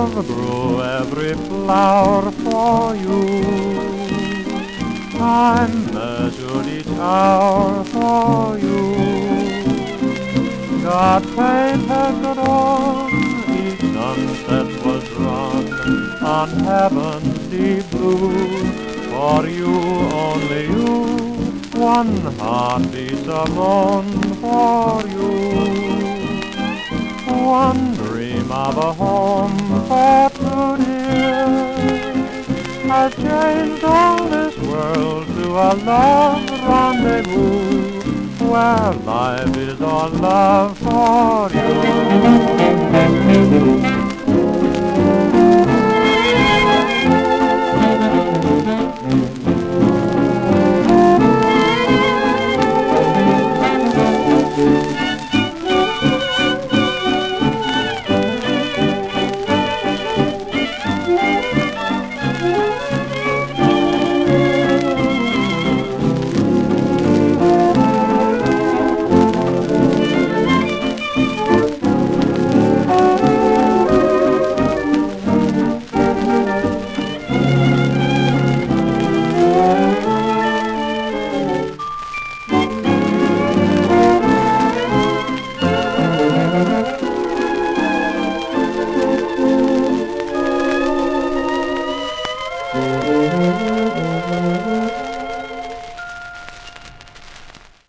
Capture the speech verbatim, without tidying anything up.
love grew every flower for you. I measured each hour for you. God painted the dawn, each sunset was drawn on heaven's deep blue. For you, only you, one heart beats alone for you. One dream of a home for two dear has changed all this world to a love rendezvous where life is all love for you.